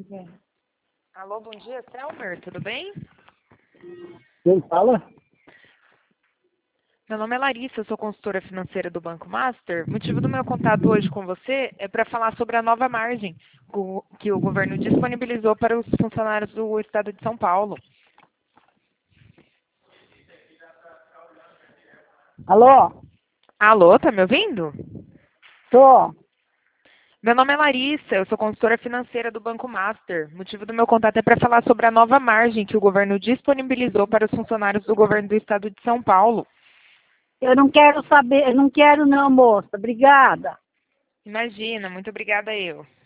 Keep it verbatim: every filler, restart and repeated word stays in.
É. Alô, bom dia, Selmer, tudo bem? Quem fala? Meu nome é Larissa, eu sou consultora financeira do Banco Master. O motivo do meu contato hoje com você é para falar sobre a nova margem o- que o governo disponibilizou para os funcionários do Estado de São Paulo. Alô? Alô, tá me ouvindo? Tô. Meu nome é Larissa, eu sou consultora financeira do Banco Master. O motivo do meu contato é para falar sobre a nova margem que o governo disponibilizou para os funcionários do governo do Estado de São Paulo. Eu não quero saber, eu não quero não, moça. Obrigada. Imagina, muito obrigada eu.